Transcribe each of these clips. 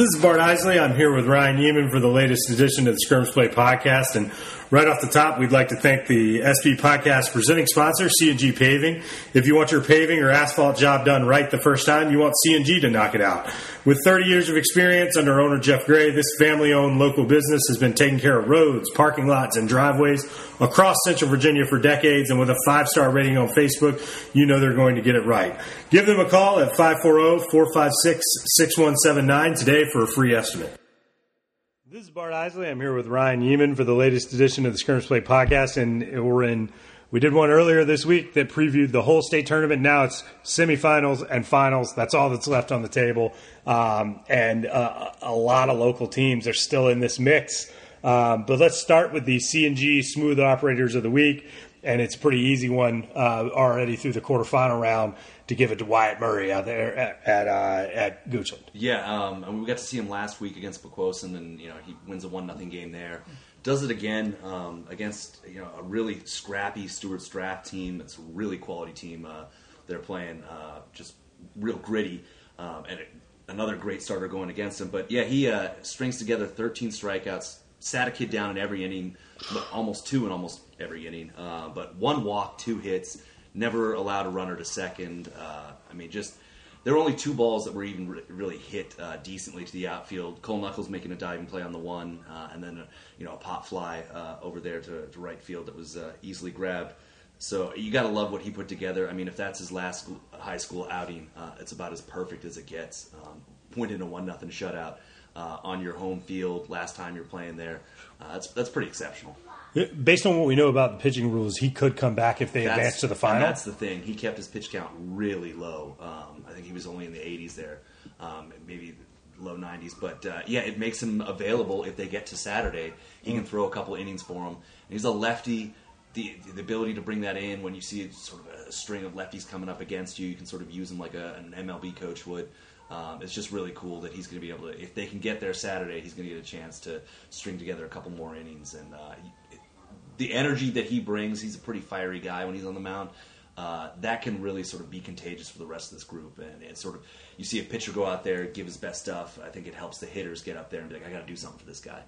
This is Bart Isley. I'm here with Ryan Yeaman for the latest edition of the Scrimmage Play podcast. And right off the top, we'd like to thank the SB Podcast presenting sponsor, C&G Paving. If you want your paving or asphalt job done right the first time, you want C&G to knock it out. With 30 years of experience under owner Jeff Gray, this family-owned local business has been taking care of roads, parking lots, and driveways across Central Virginia for decades. And with a 5-star rating on Facebook, you know they're going to get it right. Give them a call at 540-456-6179 today for a free estimate. This is Bart Isley. I'm here with Ryan Yeaman for the latest edition of the Scrimmage Play podcast, and we did one earlier this week that previewed the whole state tournament. Now it's semifinals and finals. That's all that's left on the table, and a lot of local teams are still in this mix. But let's start with the C&G Smooth Operators of the Week, and it's a pretty easy one already through the quarterfinal round to give it to Wyatt Murray out there at Goochland. Yeah, and we got to see him last week against Pequosen, and he wins a 1-0 game there. Does it again against a really scrappy Stewart's Draft team. It's a really quality team. They're playing just real gritty, and another great starter going against him. But yeah, he strings together 13 strikeouts, sat a kid down in every inning, almost two in almost every inning. But 1 walk, 2 hits. Never allowed a runner to second. There were only 2 balls that were even really hit decently to the outfield. Cole Knuckles making a diving play on the one, and then a pop fly over there to right field that was easily grabbed. So you got to love what he put together. I mean, if that's his last high school outing, it's about as perfect as it gets. Winning a 1-0 shutout on your home field last time you're playing there, that's pretty exceptional. Based on what we know about the pitching rules, he could come back if they advance to the final. And that's the thing. He kept his pitch count really low. I think he was only in the 80s there, maybe low 90s. But, it makes him available if they get to Saturday. He can throw a couple innings for him. And he's a lefty. The ability to bring that in when you see sort of a string of lefties coming up against you, you can sort of use him like an MLB coach would. It's just really cool that he's going to be able to, if they can get there Saturday, he's going to get a chance to string together a couple more innings. And the energy that he brings, he's a pretty fiery guy when he's on the mound. That can really sort of be contagious for the rest of this group. And it's sort of, you see a pitcher go out there, give his best stuff. I think it helps the hitters get up there and be like, I got to do something for this guy.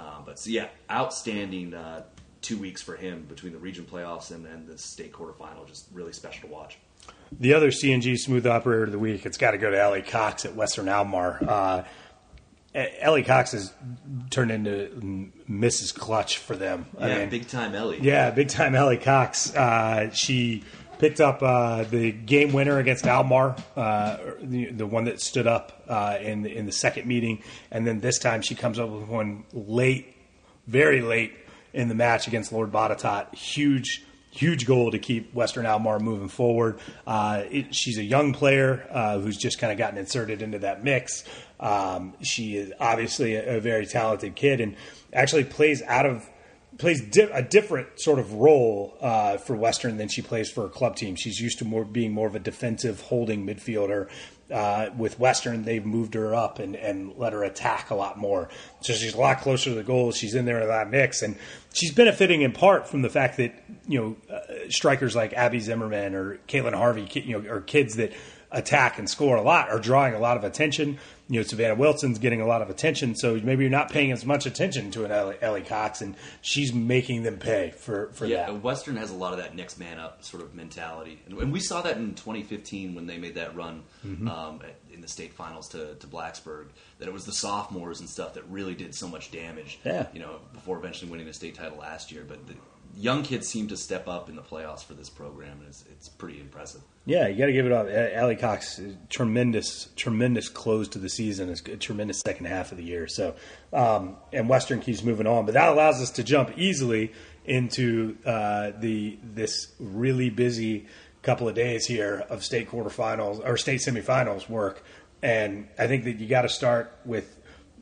Outstanding 2 weeks for him between the region playoffs and the state quarterfinal. Just really special to watch. The other C&G Smooth Operator of the Week, it's got to go to Ellie Cox at Western Almar. Ellie Cox has turned into Mrs. Clutch for them. Big-time Ellie. Yeah, big-time Ellie Cox. She picked up the game winner against Almar, the one that stood up in the second meeting. And then this time she comes up with one late, very late in the match against Lord Botetourt. Huge goal to keep Western Almar moving forward. She's a young player who's just kind of gotten inserted into that mix. She is obviously a very talented kid and actually plays a different sort of role for Western than she plays for a club team. She's used to being more of a defensive holding midfielder. With Western, they've moved her up and let her attack a lot more. So she's a lot closer to the goal. She's in there in that mix. And she's benefiting in part from the fact that, strikers like Abby Zimmerman or Caitlin Harvey, or kids that attack and score a lot are drawing a lot of attention. Savannah Wilson's getting a lot of attention, so maybe you're not paying as much attention to an Ellie Cox, and she's making them pay for that. Yeah, Western has a lot of that next man up sort of mentality. And we saw that in 2015 when they made that run in the state finals to Blacksburg, that it was the sophomores and stuff that really did so much damage, before eventually winning the state title last year. But the young kids seem to step up in the playoffs for this program, and it's pretty impressive. Yeah, you got to give it up. Ellie Cox, tremendous close to the season, a tremendous second half of the year. So, and Western keeps moving on, but that allows us to jump easily into this really busy couple of days here of state quarterfinals or state semifinals work. And I think that you got to start with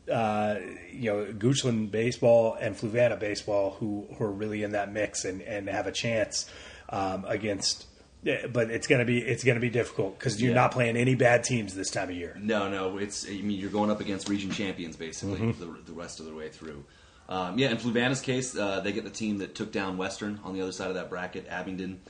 Goochland baseball and Fluvanna baseball, who are really in that mix and have a chance against. But it's gonna be difficult because you're not playing any bad teams this time of year. No, you're going up against region champions basically the rest of the way through. In Fluvanna's case, they get the team that took down Western on the other side of that bracket, Abingdon,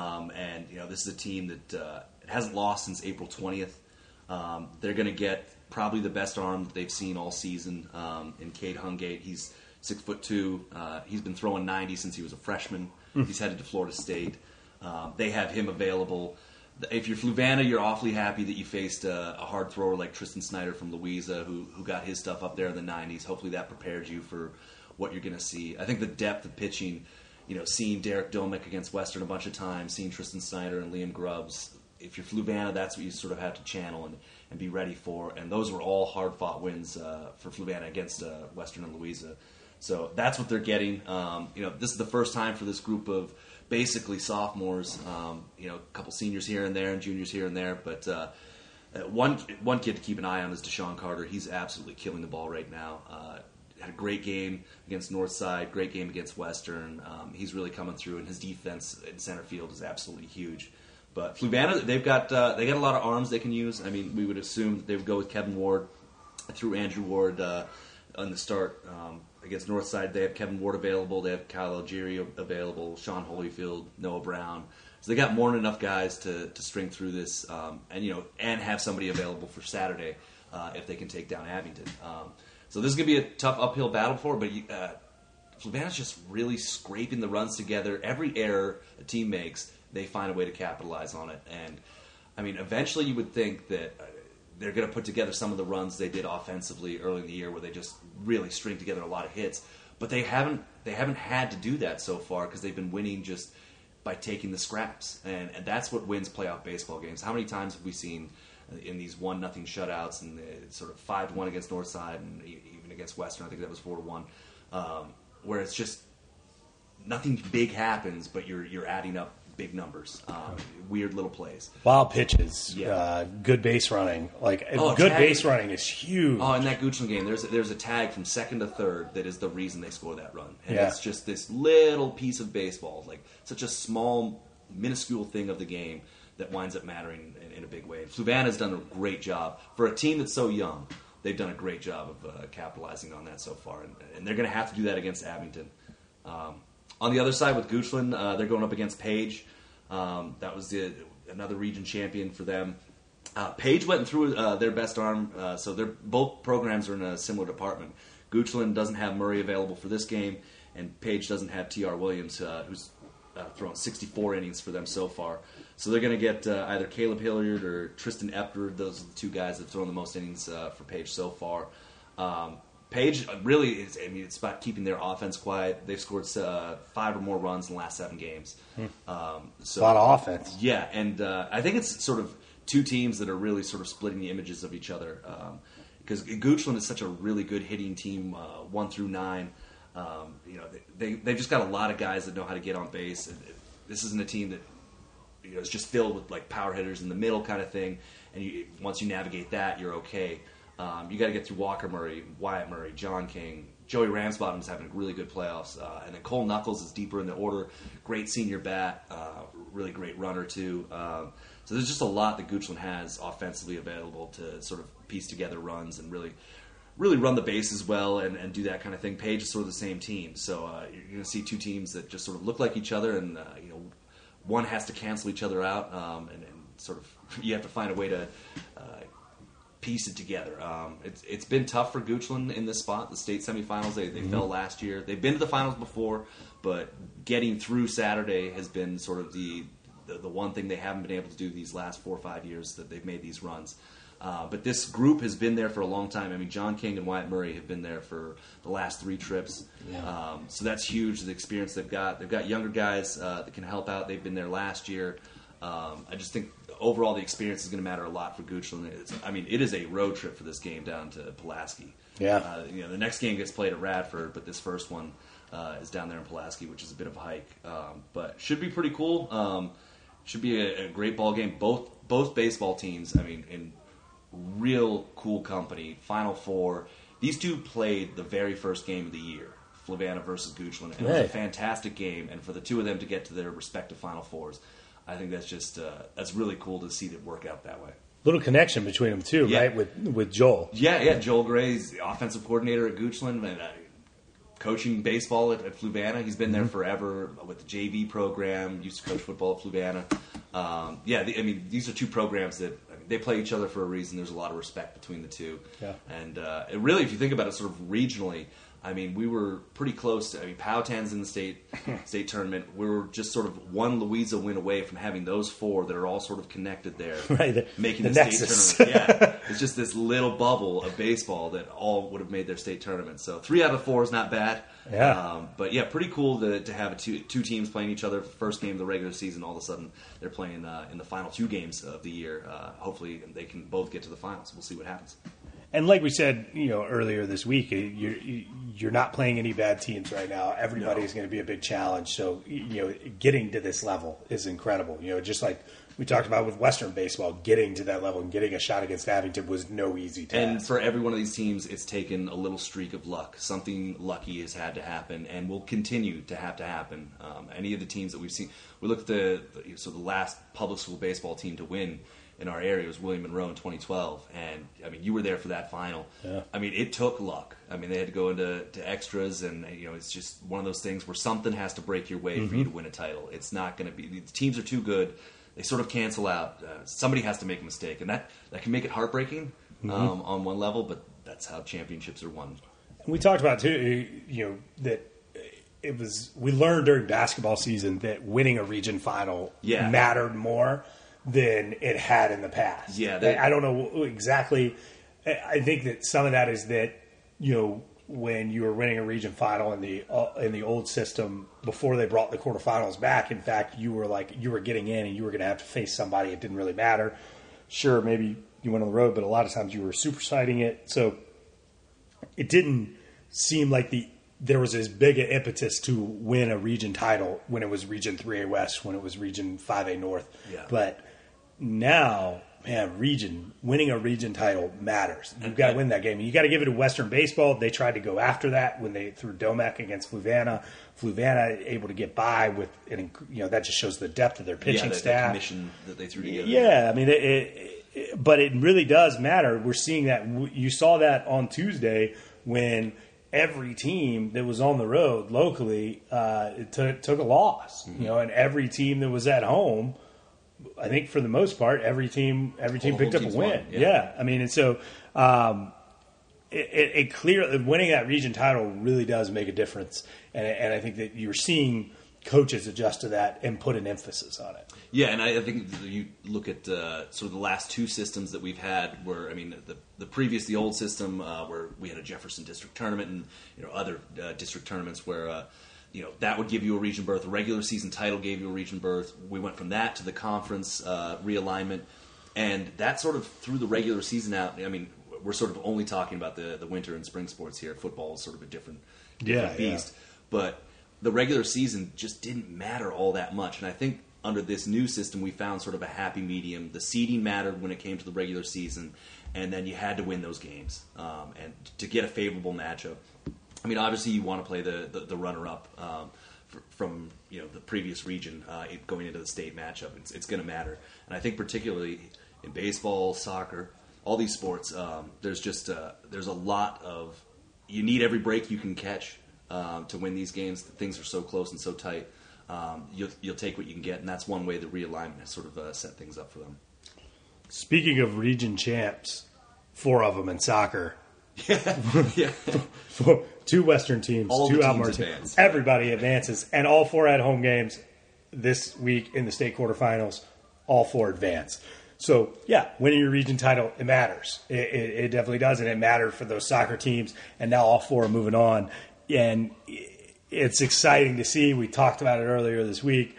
and this is a team that hasn't lost since April 20th. They're going to get probably the best arm that they've seen all season in Cade Hungate. He's 6'2". He's been throwing 90 since he was a freshman. He's headed to Florida State. They have him available. If you're Fluvanna, you're awfully happy that you faced a hard thrower like Tristan Snyder from Louisa, who got his stuff up there in the 90s. Hopefully that prepared you for what you're going to see. I think the depth of pitching, seeing Derek Domick against Western a bunch of times, seeing Tristan Snyder and Liam Grubbs, if you're Fluvanna, that's what you sort of have to channel and be ready for. And those were all hard-fought wins for Fluvanna against Western and Louisa. So that's what they're getting. This is the first time for this group of basically sophomores, a couple seniors here and there and juniors here and there. But one kid to keep an eye on is Deshaun Carter. He's absolutely killing the ball right now. Had a great game against Northside, great game against Western. He's really coming through, and his defense in center field is absolutely huge. But Fluvanna, they got a lot of arms they can use. I mean, we would assume that they would go with Kevin Ward, through Andrew Ward on the start. Against Northside, they have Kevin Ward available. They have Kyle Algieri available, Sean Holyfield, Noah Brown. So they got more than enough guys to string through this, and have somebody available for Saturday if they can take down Abington. So this is going to be a tough uphill battle for, but Fluvanna's just really scraping the runs together. Every error a team makes, they find a way to capitalize on it. And, I mean, eventually you would think that they're going to put together some of the runs they did offensively early in the year where they just really string together a lot of hits. But they haven't had to do that so far because they've been winning just by taking the scraps. And that's what wins playoff baseball games. How many times have we seen in these 1-0 shutouts and sort of 5-1 against Northside and even against Western, I think that was 4-1, where it's just nothing big happens, but you're adding up big numbers, weird little plays, wild pitches, good base running. Base running is huge. Oh, in that Goochland game, there's a tag from second to third that is the reason they score that run, and it's just this little piece of baseball, like such a small, minuscule thing of the game that winds up mattering in a big way. Fluvanna's done a great job for a team that's so young. They've done a great job of capitalizing on that so far, and they're going to have to do that against Abington. On the other side with Goochland, they're going up against Page. That was another region champion for them. Page went through their best arm, so both programs are in a similar department. Goochland doesn't have Murray available for this game, and Page doesn't have T.R. Williams, who's thrown 64 innings for them so far. So they're going to get either Caleb Hilliard or Tristan Epler. Those are the two guys that have thrown the most innings for Page so far. Page really is, it's about keeping their offense quiet. They've scored 5 or more runs in the last 7 games. So, a lot of offense. Yeah, and I think it's sort of two teams that are really sort of splitting the images of each other. Because Goochland is such a really good hitting team, 1 through 9. They've just got a lot of guys that know how to get on base. This isn't a team that is just filled with like power hitters in the middle kind of thing. And once you navigate that, you're okay. You got to get through Walker Murray, Wyatt Murray, John King. Joey Ramsbottom's having a really good playoffs. And then Cole Knuckles is deeper in the order. Great senior bat, really great runner too. So there's just a lot that Goochland has offensively available to sort of piece together runs and really run the bases well and do that kind of thing. Page is sort of the same team. So you're going to see two teams that just sort of look like each other, and one has to cancel each other out, and sort of you have to find a way to piece it together. It's been tough for Goochland in this spot. The state semifinals, they fell last year. They've been to the finals before, but getting through Saturday has been sort of the one thing they haven't been able to do these last 4 or 5 years that they've made these runs. But this group has been there for a long time. I mean, John King and Wyatt Murray have been there for the last 3 trips. Yeah. So that's huge, the experience they've got. They've got younger guys that can help out. They've been there last year. I just think overall the experience is going to matter a lot for Goochland. It is a road trip for this game down to Pulaski. Yeah. The next game gets played at Radford, but this first one is down there in Pulaski, which is a bit of a hike. But should be pretty cool. Should be a great ball game. Both baseball teams, in real cool company. Final Four. These two played the very first game of the year, Fluvanna versus Goochland, and it was a fantastic game. And for the two of them to get to their respective Final Fours, I think that's just that's really cool to see it work out that way. Little connection between them too, right? With Joel. Yeah. Joel Gray's the offensive coordinator at Goochland and coaching baseball at Fluvanna. He's been there forever with the JV program. Used to coach football at Fluvanna. These are two programs that they play each other for a reason. There's a lot of respect between the two. Yeah. And it really, if you think about it sort of regionally, I mean, we were pretty close. Powhatan's in the state tournament. We were just sort of one Louisa win away from having those four that are all sort of connected there, right? Making the nexus. State tournament. Yeah, it's just this little bubble of baseball that all would have made their state tournament. So 3 out of 4 is not bad. Yeah. But yeah, pretty cool to have two teams playing each other. First game of the regular season, all of a sudden they're playing in the final 2 games of the year. Hopefully they can both get to the finals. We'll see what happens. And like we said, earlier this week, you're not playing any bad teams right now. Everybody's going to be a big challenge. So, getting to this level is incredible. Just like we talked about with Western baseball, getting to that level and getting a shot against Abington was no easy task. And for every one of these teams, it's taken a little streak of luck. Something lucky has had to happen and will continue to have to happen. Any of the teams that we've seen, we look at the last public school baseball team to win in our area was William Monroe in 2012, and I mean, you were there for that final. Yeah. I mean, it took luck. I mean, they had to go into extras, and it's just one of those things where something has to break your way for you to win a title. It's not going to be. The teams are too good; they sort of cancel out. Somebody has to make a mistake, and that can make it heartbreaking on one level. But that's how championships are won. And we talked about too, that it was. We learned during basketball season that winning a region final mattered more than it had in the past. Yeah, I don't know exactly. I think that some of that is that when you were winning a region final in the old system before they brought the quarterfinals back. In fact, you were getting in and you were going to have to face somebody. It didn't really matter. Sure, maybe you went on the road, but a lot of times you were supersiding it. So it didn't seem like there was as big an impetus to win a region title when it was Region 3A West, when it was Region 5A North. Yeah. But now, man, winning a region title matters. You've got to win that game. You got to give it to Western baseball. They tried to go after that when they threw Domac against Fluvanna. Fluvanna able to get by with, that just shows the depth of their pitching staff. The commission that they threw together. Yeah, I mean, but it really does matter. We're seeing that. You saw that on Tuesday when every team that was on the road locally took a loss. And every team that was at home, I think for the most part, every team picked up a win. Yeah. I mean, and so it clear winning that region title really does make a difference, and I think that you're seeing coaches adjust to that and put an emphasis on it. Yeah, and I think you look at sort of the last 2 systems that we've had, where the old system where we had a Jefferson district tournament and other district tournaments where. That would give you a region berth. A regular season title gave you a region berth. We went from that to the conference realignment, and that sort of threw the regular season out. I mean, we're sort of only talking about the winter and spring sports here. Football is sort of a different beast. Yeah. But the regular season just didn't matter all that much, and I think under this new system we found sort of a happy medium. The seeding mattered when it came to the regular season, and then you had to win those games and to get a favorable matchup. I mean, obviously, you want to play the runner-up from the previous region going into the state matchup. It's going to matter, and I think particularly in baseball, soccer, all these sports, there's a lot of you need every break you can catch to win these games. Things are so close and so tight. You'll take what you can get, and that's one way the realignment has sort of set things up for them. Speaking of region champs, 4 of them in soccer. Yeah. 2 Western teams, all 2 the Almar teams teams. advance. Everybody advances, and all 4 at home games this week in the state quarterfinals. All 4 advance. So yeah, winning your region title, it matters. It definitely does, and it mattered for those soccer teams. And now all 4 are moving on, and it's exciting to see. We talked about it earlier this week.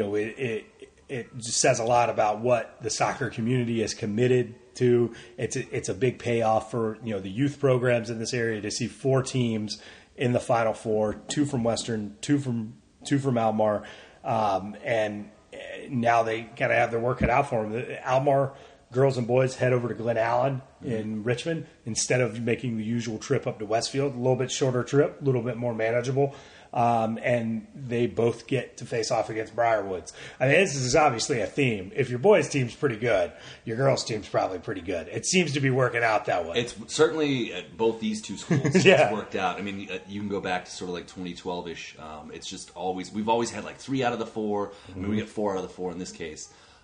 It just says a lot about what the soccer community is committed to. It's a big payoff for the youth programs in this area to see 4 teams in the Final Four, 2 from Western, 2 from Almar, and now they kind of have their work cut out for them. The Almar girls and boys head over to Glen Allen in Richmond instead of making the usual trip up to Westfield. A little bit shorter trip, a little bit more manageable. And they both get to face off against Briarwoods. I mean, this is obviously a theme. If your boys' team's pretty good, your girls' team's probably pretty good. It seems to be working out that way. It's certainly at both these 2 schools. It's worked out. I mean, you can go back to sort of like 2012-ish. It's just we've always had like 3 out of the 4. I mean, we get 4 out of the 4 in this case.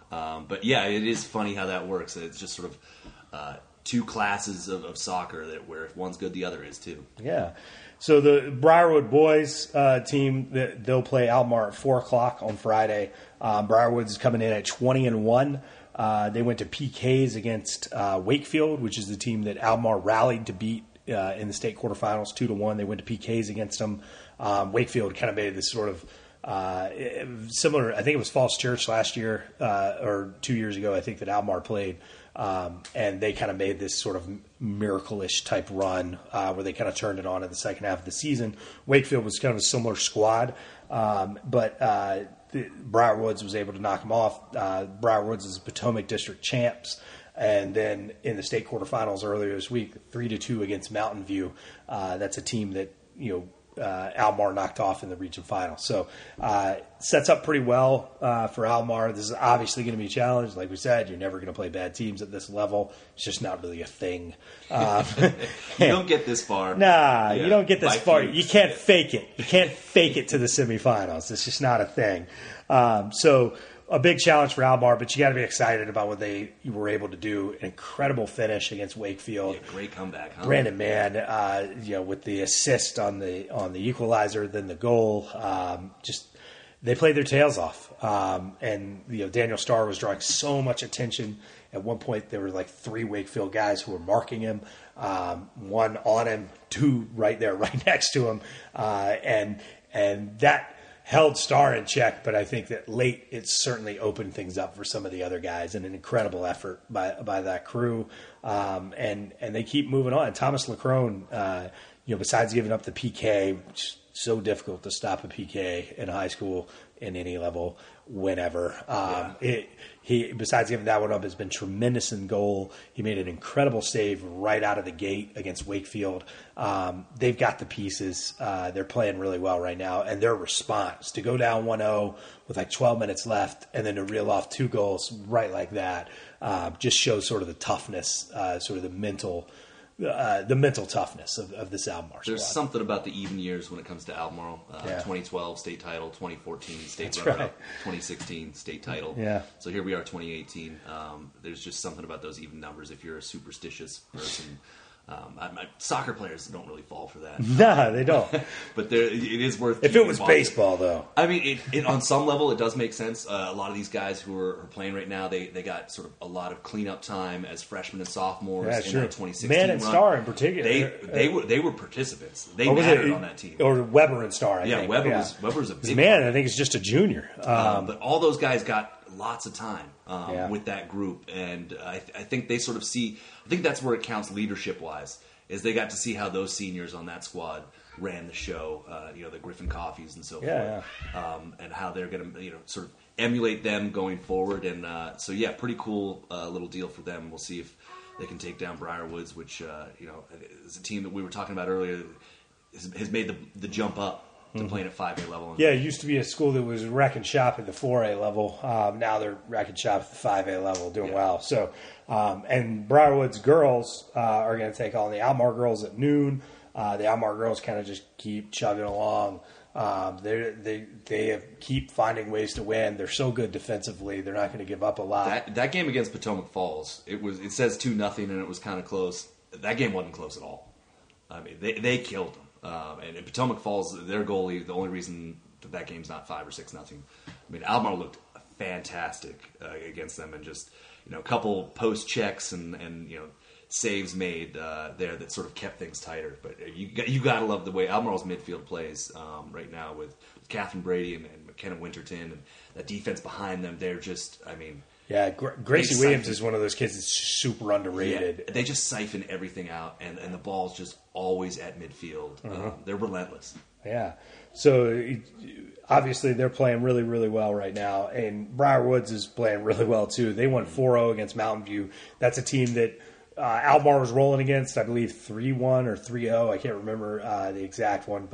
But yeah, it is funny how that works. It's just sort of two classes of soccer where if one's good, the other is too. Yeah. So the Briarwood boys team, they'll play Almar at 4:00 on Friday. Briarwood's coming in at 20-1. They went to PKs against Wakefield, which is the team that Almar rallied to beat in the state quarterfinals 2-1. They went to PKs against them. Wakefield kind of made this sort of similar. I think it was Falls Church last year or 2 years ago. I think that Almar played. And they kind of made this sort of miracle-ish type run where they kind of turned it on in the second half of the season. Wakefield was kind of a similar squad, but Briarwoods was able to knock them off. Briarwoods is Potomac District champs. And then in the state quarterfinals earlier this week, 3-2 against Mountain View. That's a team that, Almar knocked off in the region final. So sets up pretty well for Almar. This is obviously going to be a challenge. Like we said, you're never going to play bad teams at this level. It's just not really a thing. You don't get this far. Nah, you don't get this far. You can't fake it. You can't fake it to the semifinals. It's just not a thing. So a big challenge for Almar, but you got to be excited about what they were able to do. An incredible finish against Wakefield. Yeah, great comeback, huh? Brandon Mann, with the assist on the equalizer, then the goal. They played their tails off. And Daniel Starr was drawing so much attention. At one point, there were like 3 Wakefield guys who were marking him. One on him, 2 right there, right next to him, and that held Starr in check, but I think that late it certainly opened things up for some of the other guys, and an incredible effort by that crew. And they keep moving on. Thomas Lacrone, besides giving up the PK, which is so difficult to stop a PK in high school in any level, whenever. He besides giving that one up, has been tremendous in goal. He made an incredible save right out of the gate against Wakefield. They've got the pieces. They're playing really well right now, and their response to go down 1-0 with like 12 minutes left and then to reel off 2 goals right like that just shows sort of the toughness, sort of the mental toughness of this Almar squad. There's something about the even years when it comes to Almar. 2012 state title, 2014 state runner-up, 2016 state title. Yeah. So here we are, 2018. There's just something about those even numbers. If you're a superstitious person, soccer players don't really fall for that. No, they don't. But it is worth. If it was baseball, though, I mean, it on some level it does make sense. A lot of these guys who are playing right now, they got sort of a lot of cleanup time as freshmen and sophomores in that 2016 Man and run. Starr in particular. They were participants. They mattered on that team. Or Weber and Starr. I think. Weber was a big man. I think he's just a junior. But all those guys got lots of time with that group, and I think they sort of see. I think that's where it counts leadership wise. Is they got to see how those seniors on that squad ran the show, the Griffin Coffees and so forth, and how they're going to, sort of emulate them going forward. And pretty cool little deal for them. We'll see if they can take down Briarwoods, which is a team that we were talking about earlier, has made the jump up to playing at 5A level. Yeah, it used to be a school that was wreck and shop at the 4A level. Now they're wreck and shop at the 5A level, doing well. So, and Briarwood's girls are going to take on the Almar girls at noon. The Almar girls kind of just keep chugging along. They keep finding ways to win. They're so good defensively. They're not going to give up a lot. That game against Potomac Falls, it says 2-0 and it was kind of close. That game wasn't close at all. I mean, they killed them. And in Potomac Falls, their goalie, the only reason that game's not 5 or 6-0. I mean, Almar looked fantastic against them, and just a couple post checks and saves made there that sort of kept things tighter. But you got to love the way Almar's midfield plays right now with Catherine Brady and McKenna Winterton, and that defense behind them. They're just, I mean. Yeah, Gracie Williams is one of those kids that's super underrated. Yeah, they just siphon everything out, and the ball's just always at midfield. They're relentless. Yeah. So, obviously, they're playing really, really well right now, and Briarwoods is playing really well, too. They won 4-0 against Mountain View. That's a team that Almar was rolling against, I believe, 3-1 or 3-0. I can't remember the exact one, but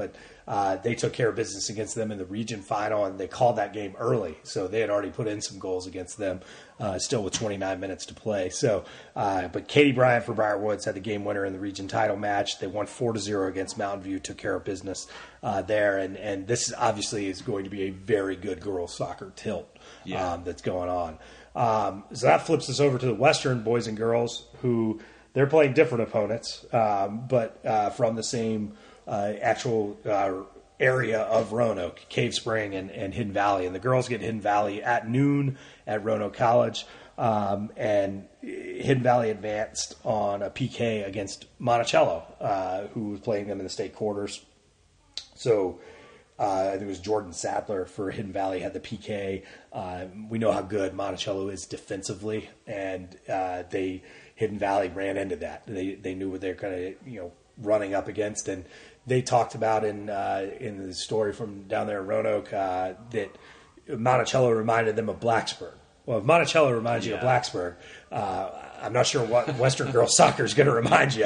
They took care of business against them in the region final, and they called that game early. So they had already put in some goals against them, still with 29 minutes to play. So, but Katie Bryant for Briar Woods had the game winner in the region title match. They won 4-0 against Mountain View, took care of business there. And this obviously is going to be a very good girls soccer tilt that's going on. So that flips us over to the Western boys and girls, who they're playing different opponents, but from the same actual area of Roanoke, Cave Spring and Hidden Valley. And the girls get Hidden Valley at noon at Roanoke College. And Hidden Valley advanced on a PK against Monticello, who was playing them in the state quarters. So I think it was Jordan Sadler for Hidden Valley had the PK. We know how good Monticello is defensively, and Hidden Valley ran into that. They knew what they're kind of running up against, and they talked about in the story from down there in Roanoke that Monticello reminded them of Blacksburg. Well, if Monticello reminds you of Blacksburg, I'm not sure what Western girls soccer is going to remind you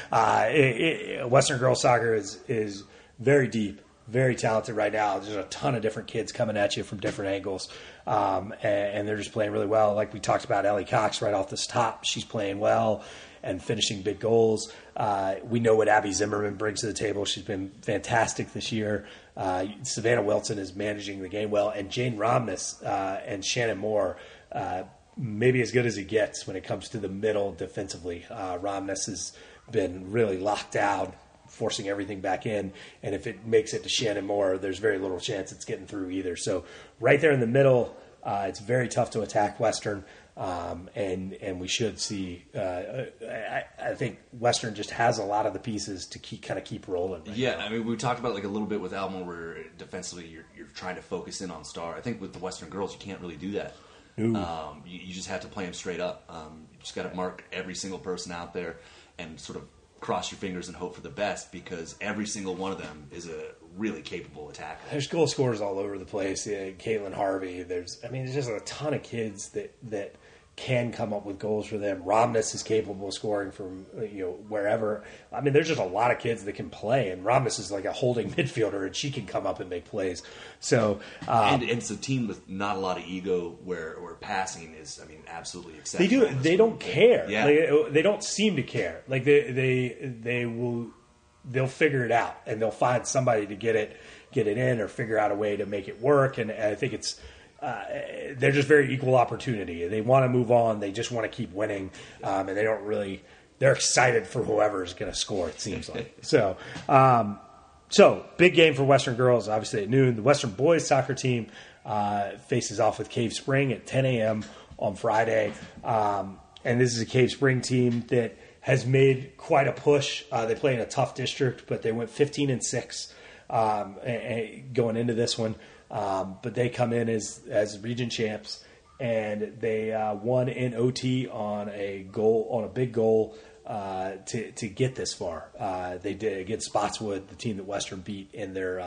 of. Western girls soccer is very deep, very talented right now. There's a ton of different kids coming at you from different angles, and they're just playing really well. Like we talked about, Ellie Cox right off the top, she's playing well and finishing big goals. We know what Abby Zimmerman brings to the table. She's been fantastic this year. Savannah Wilson is managing the game well, and Jane Romness and Shannon Moore maybe as good as he gets when it comes to the middle defensively. Romness has been really locked down, forcing everything back in, and if it makes it to Shannon Moore, there's very little chance it's getting through either. So right there in the middle, it's very tough to attack Western, and we should see. I think Western just has a lot of the pieces to keep rolling. I mean, we talked about like a little bit with Alma, where defensively you're trying to focus in on Star. I think with the Western girls, you can't really do that. You just have to play them straight up. You just got to mark every single person out there and sort of cross your fingers and hope for the best, because every single one of them is a really capable attacker. There's goal scorers all over the place. Caitlin Harvey. There's just a ton of kids that can come up with goals for them. Romness is capable of scoring from wherever. I mean, there's just a lot of kids that can play, and Romness is like a holding midfielder, and she can come up and make plays. So and it's a team with not a lot of ego, where passing is, absolutely exceptional. They don't care. Yeah. They don't seem to care. Like they'll figure it out, and they'll find somebody to get it in, or figure out a way to make it work. And I think it's. They're just very equal opportunity. They want to move on. They just want to keep winning, and they don't really. They're excited for whoever is going to score. It seems like so. So big game for Western girls. Obviously at noon, the Western boys soccer team faces off with Cave Spring at 10 a.m. on Friday, and this is a Cave Spring team that has made quite a push. They play in a tough district, but they went 15-6 going into this one. But they come in as region champs, and they won in OT on a big goal to get this far. They did against Spotswood, the team that Western beat in their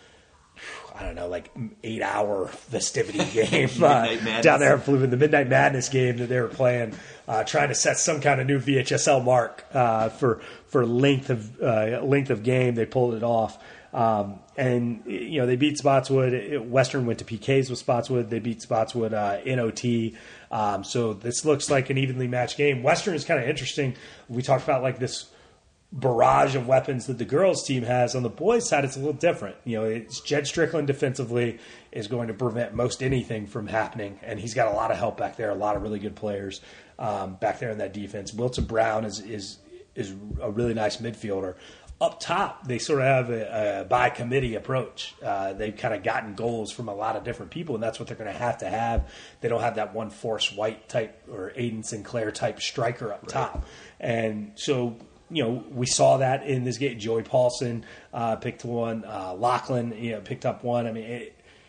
8-hour festivity game down there in the Midnight Madness game that they were playing, trying to set some kind of new VHSL mark for length of game. They pulled it off. And they beat Spotswood. Western went to PKs with Spotswood. They beat Spotswood in OT. So this looks like an evenly matched game. Western is kind of interesting. We talked about like this barrage of weapons that the girls team has. On the boys side, it's a little different. It's Jed Strickland defensively is going to prevent most anything from happening, and he's got a lot of help back there. A lot of really good players back there in that defense. Wilson Brown is a really nice midfielder. Up top, they sort of have a by committee approach. They've kind of gotten goals from a lot of different people, and that's what they're going to have. They don't have that one Forrest White type or Aiden Sinclair type striker up top. And so, we saw that in this game. Joey Paulson picked one. Lachlan picked up one. I mean,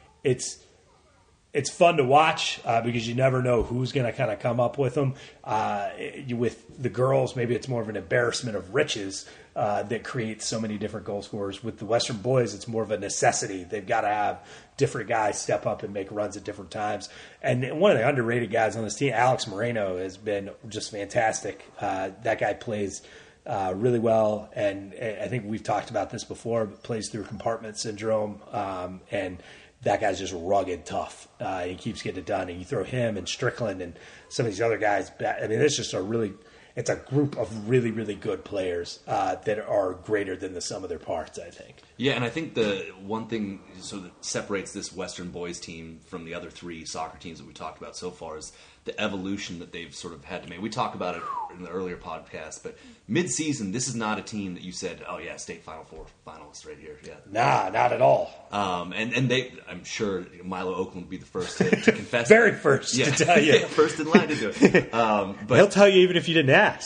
it's fun to watch because you never know who's going to kind of come up with them. With the girls, maybe it's more of an embarrassment of riches that creates so many different goal scorers. With the Western boys, it's more of a necessity. They've got to have different guys step up and make runs at different times. And one of the underrated guys on this team, Alex Moreno, has been just fantastic. That guy plays really well. And I think we've talked about this before, but plays through compartment syndrome. And that guy's just rugged tough. He keeps getting it done. And you throw him and Strickland and some of these other guys. I mean, it's just it's a group of really, really good players that are greater than the sum of their parts, I think. Yeah, and I think the one thing that separates this Western boys team from the other 3 soccer teams that we talked about so far is the evolution that they've sort of had to make. We talked about it in the earlier podcast, but mid-season, this is not a team that you said, oh yeah, state Final Four finalists right here. Yeah, Nah, not at all. And they, I'm sure Milo Oakland would be the first to confess. Very first to tell you. First in line to do it. But he'll tell you even if you didn't ask.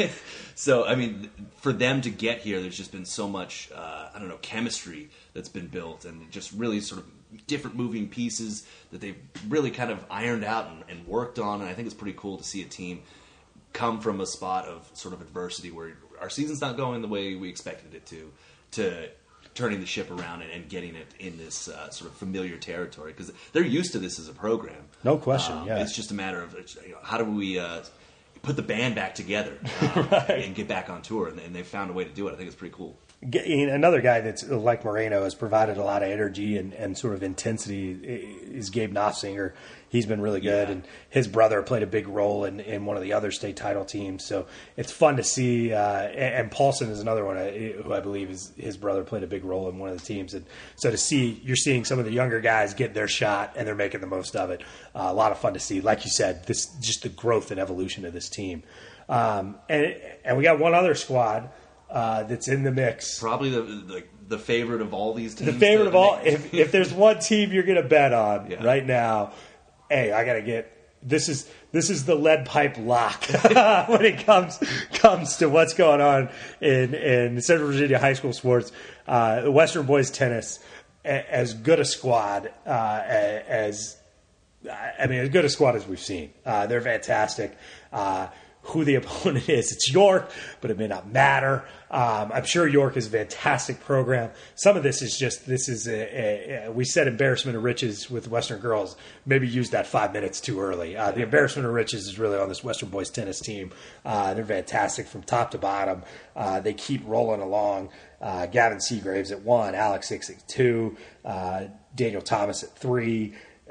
So, I mean, for them to get here, there's just been so much, chemistry that's been built and just really sort of different moving pieces that they've really kind of ironed out and worked on. And I think it's pretty cool to see a team come from a spot of sort of adversity where our season's not going the way we expected it to turning the ship around and getting it in this sort of familiar territory. Because they're used to this as a program. No question, yeah. It's just a matter of how do we put the band back together right. and get back on tour. And they've found a way to do it. I think it's pretty cool. Another guy that's like Moreno has provided a lot of energy and sort of intensity is Gabe Knopfsinger. He's been really good, and his brother played a big role in one of the other state title teams. So it's fun to see. And Paulson is another one who I believe his brother played a big role in one of the teams. And so you're seeing some of the younger guys get their shot, and they're making the most of it. A lot of fun to see. Like you said, this just the growth and evolution of this team. And we got one other squad that's in the mix. Probably the favorite of all these teams. The favorite of all. If there's one team you're going to bet on right now, hey, I got to get this is the lead pipe lock when it comes to what's going on in Central Virginia high school sports. Western boys tennis, as good a squad as good a squad as we've seen. They're fantastic. Who the opponent is. It's York, but it may not matter. I'm sure York is a fantastic program. Some of this is we said embarrassment of riches with Western girls. Maybe used that 5 minutes too early. The embarrassment of riches is really on this Western boys tennis team. They're fantastic from top to bottom. They keep rolling along. Gavin Seagraves at 1, Alex Hicks at 2, Daniel Thomas at 3.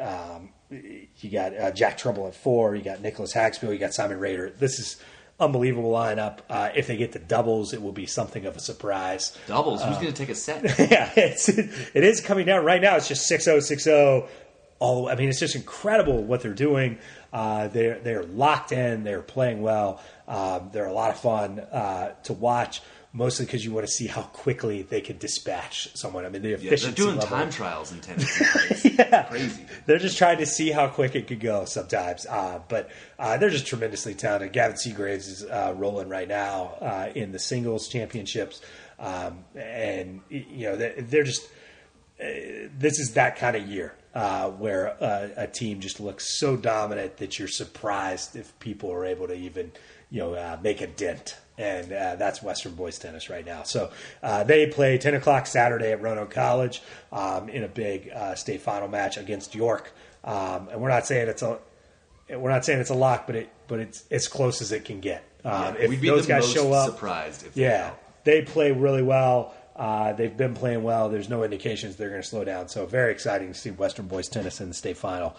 You got Jack Trumbull at 4. You got Nicholas Hagsfield. You got Simon Rader. This is unbelievable lineup. If they get to doubles, it will be something of a surprise. Doubles? Who's going to take a set? Yeah, it is coming down right now. It's just 6-0, 6-0. It's just incredible what they're doing. They're locked in. They're playing well. They're a lot of fun to watch. Mostly because you want to see how quickly they can dispatch someone. I mean, the efficiency they're doing level. Time trials in tennis. Yeah. Crazy. They're just trying to see how quick it could go sometimes. But they're just tremendously talented. Gavin Seagraves is rolling right now in the singles championships. And, they're just this is that kind of year where a team just looks so dominant that you're surprised if people are able to even, make a dent. And that's Western boys tennis right now. So they play 10 o'clock Saturday at Roanoke College in a big state final match against York. And we're not saying it's a lock, but it's as close as it can get. If those guys show up, surprised. If they play really well. They've been playing well. There's no indications they're going to slow down. So very exciting to see Western boys tennis in the state final.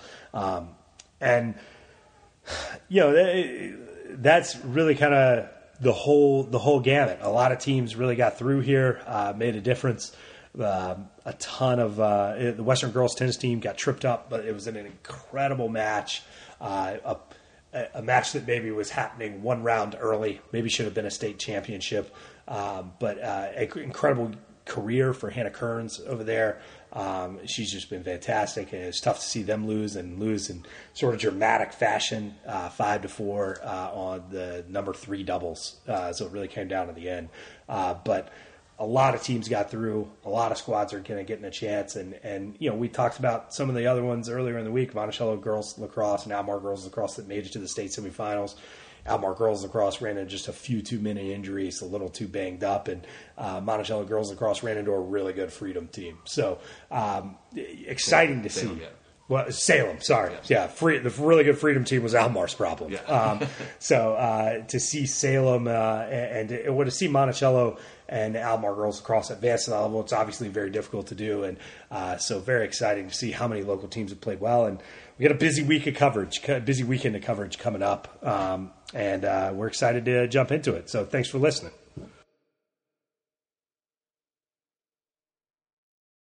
That's really kind of the whole gamut. A lot of teams really got through here, made a difference. A ton of the Western girls tennis team got tripped up, but it was an incredible match. A match that maybe was happening one round early, maybe should have been a state championship. But an incredible career for Hannah Kearns over there. She's just been fantastic, and it's tough to see them lose in sort of dramatic fashion, 5-4 on the number 3 doubles. So it really came down to the end. But a lot of teams got through. A lot of squads are going to get a chance, and we talked about some of the other ones earlier in the week: Monticello girls lacrosse and Almar girls lacrosse that made it to the state semifinals. Almar girls lacrosse ran into just a few too many injuries, a little too banged up, and Monticello girls lacrosse ran into a really good Freedom team. So exciting to see. Well, Salem, sorry. Yeah, the really good Freedom team was Almar's problem. Yeah. So to see Salem and to see Monticello and Almar girls across advanced level, it's obviously very difficult to do. And so very exciting to see how many local teams have played well. And we got a busy weekend of coverage coming up. And we're excited to jump into it. So thanks for listening.